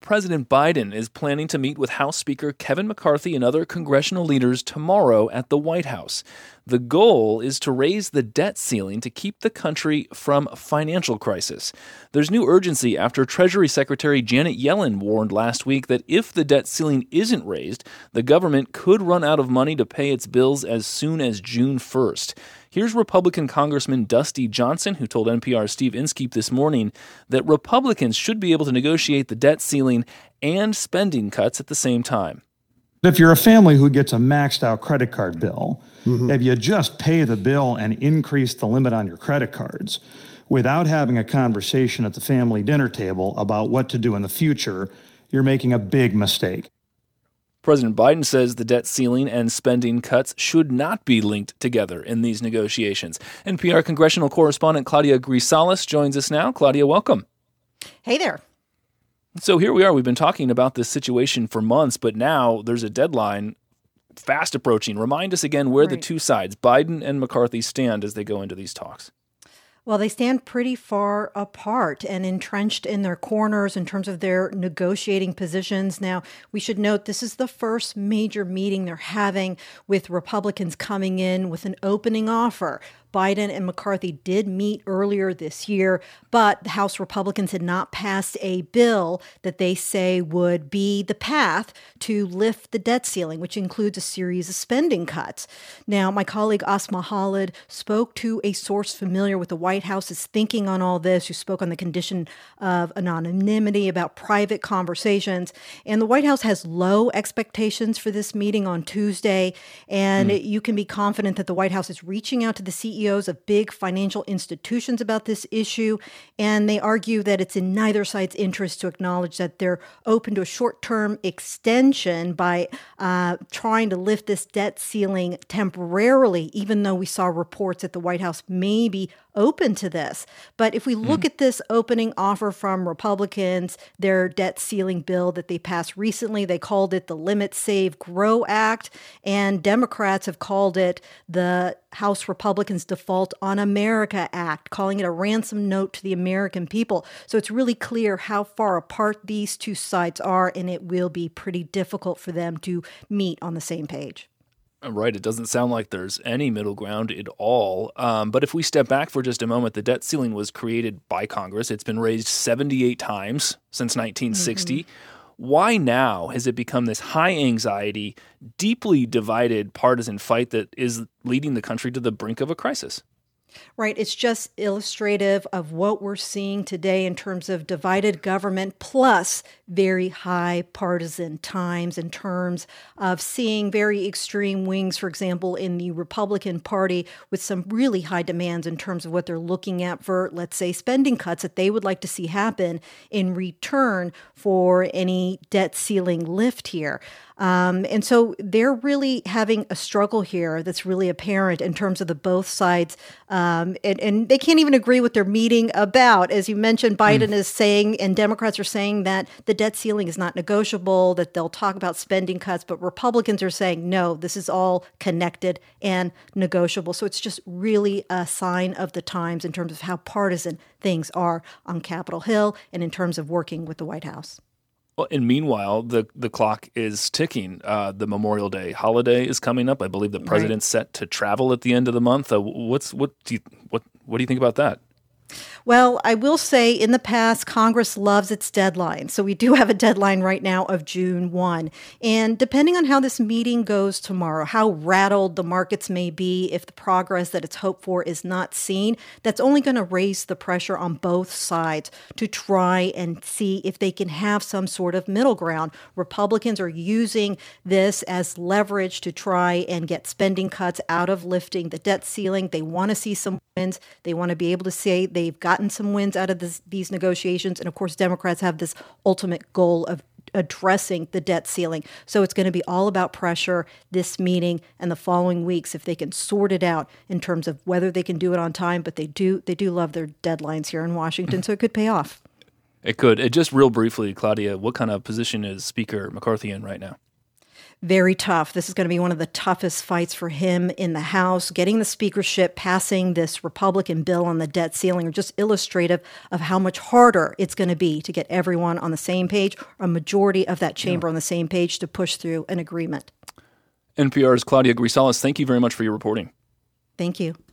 President Biden is planning to meet with House Speaker Kevin McCarthy and other congressional leaders tomorrow at the White House. The goal is to raise the debt ceiling to keep the country from financial crisis. There's new urgency after Treasury Secretary Janet Yellen warned last week that if the debt ceiling isn't raised, the government could run out of money to pay its bills as soon as June 1st. Here's Republican Congressman Dusty Johnson, who told NPR's Steve Inskeep this morning that Republicans should be able to negotiate the debt ceiling and spending cuts at the same time. If you're a family who gets a maxed out credit card bill, if you just pay the bill and increase the limit on your credit cards without having a conversation at the family dinner table about what to do in the future, you're making a big mistake. President Biden says the debt ceiling and spending cuts should not be linked together in these negotiations. NPR congressional correspondent Claudia Grisales joins us now. Claudia, welcome. Hey there. So here we are. We've been talking about this situation for months, but now there's a deadline fast approaching. Remind us again where the two sides, Biden and McCarthy, stand as they go into these talks. Well, they stand pretty far apart and entrenched in their corners in terms of their negotiating positions. Now, we should note this is the first major meeting they're having with Republicans coming in with an opening offer. Biden and McCarthy did meet earlier this year, but the House Republicans had not passed a bill that they say would be the path to lift the debt ceiling, which includes a series of spending cuts. Now, my colleague Asma Khalid spoke to a source familiar with the White House's thinking on all this, who spoke on the condition of anonymity about private conversations. And the White House has low expectations for this meeting on Tuesday, and you can be confident that the White House is reaching out to the CEOs of big financial institutions about this issue, and they argue that it's in neither side's interest to acknowledge that they're open to a short-term extension by trying to lift this debt ceiling temporarily, even though we saw reports that the White House may be open to this. But if we look at this opening offer from Republicans, their debt ceiling bill that they passed recently, they called it the Limit, Save, Grow Act, and Democrats have called it the House Republicans' Default on America Act, calling it a ransom note to the American people. So it's really clear how far apart these two sides are, and it will be pretty difficult for them to meet on the same page. Right. It doesn't sound like there's any middle ground at all. But if we step back for just a moment, the debt ceiling was created by Congress. It's been raised 78 times since 1960. Why now has it become this high anxiety, deeply divided partisan fight that is leading the country to the brink of a crisis? Right. It's just illustrative of what we're seeing today in terms of divided government plus very high partisan times in terms of seeing very extreme wings, for example, in the Republican Party with some really high demands in terms of what they're looking at for, let's say, spending cuts that they would like to see happen in return for any debt ceiling lift here. And so they're really having a struggle here that's really apparent in terms of the both sides. And they can't even agree what they're meeting about. As you mentioned, Biden is saying, and Democrats are saying that the debt ceiling is not negotiable, that they'll talk about spending cuts, but Republicans are saying, no, this is all connected and negotiable. So it's just really a sign of the times in terms of how partisan things are on Capitol Hill and in terms of working with the White House. Well, and meanwhile, the clock is ticking. The Memorial Day holiday is coming up. I believe the president's set to travel at the end of the month. What do you think about that? Well, I will say in the past, Congress loves its deadline. So we do have a deadline right now of June 1. And depending on how this meeting goes tomorrow, how rattled the markets may be if the progress that it's hoped for is not seen, that's only going to raise the pressure on both sides to try and see if they can have some sort of middle ground. Republicans are using this as leverage to try and get spending cuts out of lifting the debt ceiling. They want to see some wins. They want to be able to say they've gotten some wins out of these negotiations. And of course, Democrats have this ultimate goal of addressing the debt ceiling. So it's going to be all about pressure this meeting and the following weeks if they can sort it out in terms of whether they can do it on time. But they do love their deadlines here in Washington, so it could pay off. It could. Just real briefly, Claudia, what kind of position is Speaker McCarthy in right now? very tough. This is going to be one of the toughest fights for him in the House. Getting the speakership, passing this Republican bill on the debt ceiling are just illustrative of how much harder it's going to be to get everyone on the same page, a majority of that chamber on the same page to push through an agreement. NPR's Claudia Grisales, thank you very much for your reporting. Thank you.